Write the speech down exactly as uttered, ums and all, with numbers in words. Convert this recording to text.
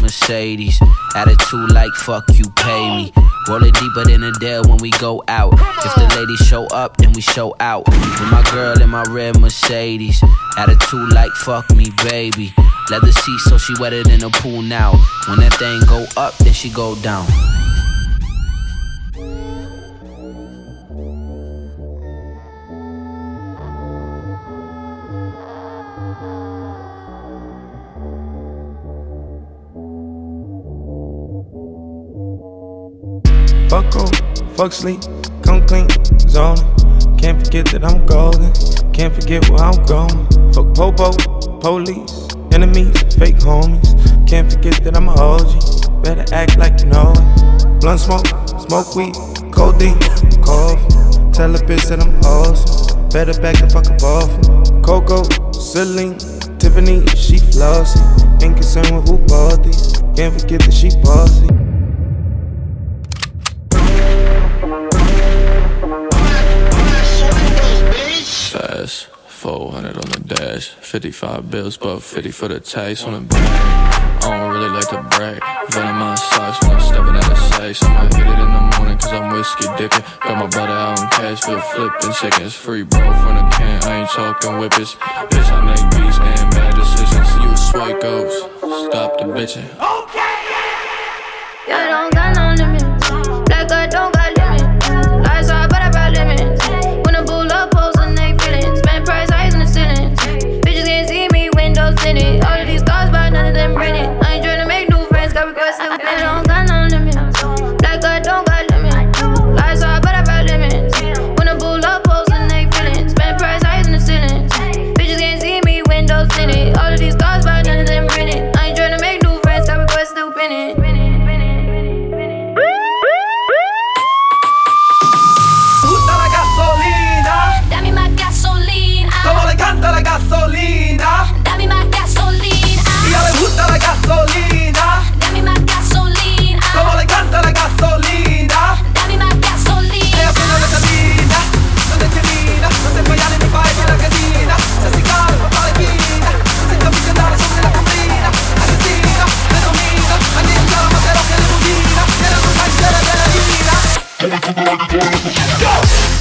Mercedes. Attitude like fuck you, pay me. Roll it deeper than a Dell when we go out. If the ladies show up, then we show out. With my girl in my red Mercedes. Attitude like fuck me, baby. Leather seats so she wetter than a pool now. When that thing go up, then she go down. Fuck off, fuck sleep, come clean, zoning. Can't forget that I'm golden, can't forget where I'm going. Fuck popo, police, enemies, fake homies. Can't forget that I'm a O G, better act like you know it. Blunt smoke, smoke weed, codeine, coffee. Tell a bitch that I'm awesome, better back the fuck up off me. Coco, Celine, Tiffany, she flossy. Ain't concerned with who bought these, can't forget that she bossy. Fast, four hundred on the dash, fifty-five bills, but fifty for the taste on the back. I don't really like to brag, venom my socks when I'm stepping out of safe. I'ma hit it in the morning cause I'm whiskey dipping. Got my brother out in cash, but flipping seconds free, bro, from the can. I ain't talking whippets, bitch, I make beats and bad decisions. You a swipe ghost, stop the bitching. Okay, yeah, I don't got no limits, black I don't got limits. Lights are but I got limits. When I pull up, posting they feelings. Spend price highs in the ceilings. Bitches can't see me, windows tinted. All of these stars, but none of them rented. I ain't tryna make new friends, got requests still pending. I don't got no limits, black I don't got limits. Lights are but I got limits. When I pull up, posting they feelings. Spend price highs in the ceilings. Bitches can't see me, windows tinted. All of these stars, but none of them rented. I ain't tryna make new friends, got requests still pending. La gasolina, dame más gasolina. Y a le gusta la gasolina, dame más gasolina. Como le encanta la gasolina, dame más gasolina. Ella frena la cabina, no discrimina, no se falla ni mi país ni la resina. Se hace caro por toda la esquina, se está millonario sobre la combina. Asesina, me domina, a mí me llama pero que le bujina. Era un país de la vida.